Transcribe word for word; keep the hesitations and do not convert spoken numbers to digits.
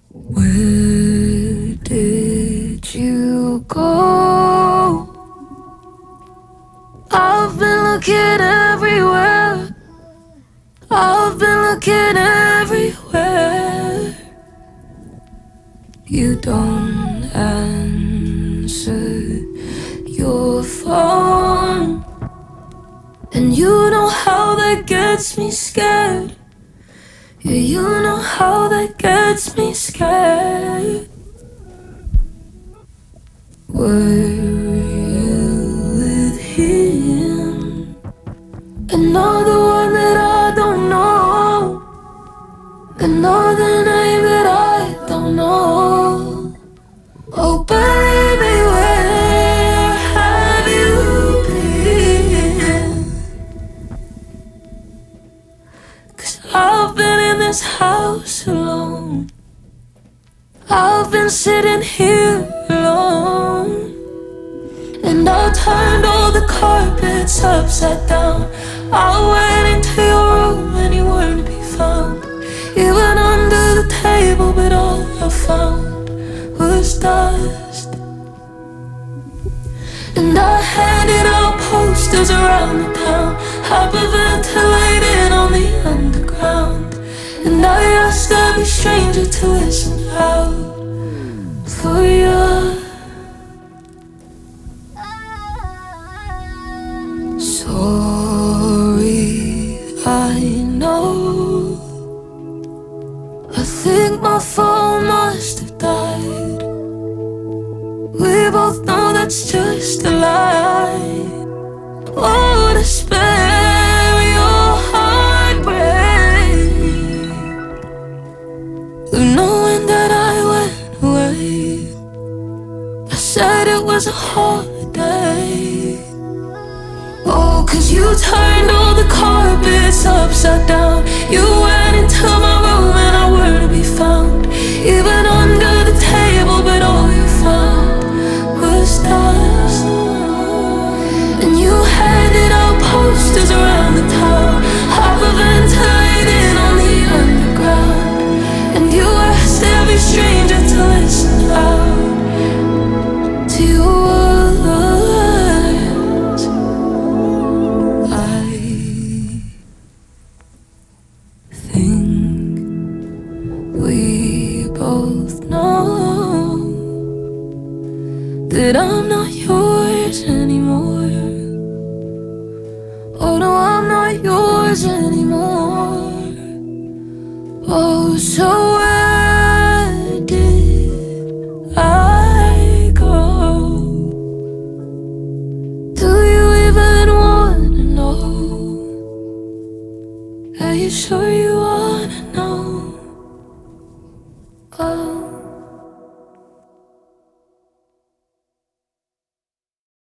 Where did you go? I've been looking everywhere. I've been looking everywhere. You don't answer your phone, and you know how that gets me scared. Yeah, you know how that gets me scared. Were you with him? Another one that I don't know, another name that I don't know. Oh baby, where have you been? 'Cause I've been in this house alone. I've been sitting here alone, and I turned all the carpets upside down. I went into your room and you weren't to be found. Even under the table, but all I found was dust. And I handed out posters around the town, hyperventilating on the underground. And I asked every stranger to listen out for you. Sorry, I know. I think my phone must have died. We both know that's just a lie. Oh, to spare your heartbreak, knowing that I went away. I said it was a holiday. Oh, 'cause you turned all the carpets upside down. You went into my room and I were to be found. Even under the table, but all you found was dust. And you handed out posters around the town, hyperventilating on the underground. And you asked every stranger to listen out to your words. I think we both know that I'm not yours anymore. Oh no, I'm not yours anymore. Oh, so where did I go? Do you even wanna know? Are you sure you wanna know? Oh.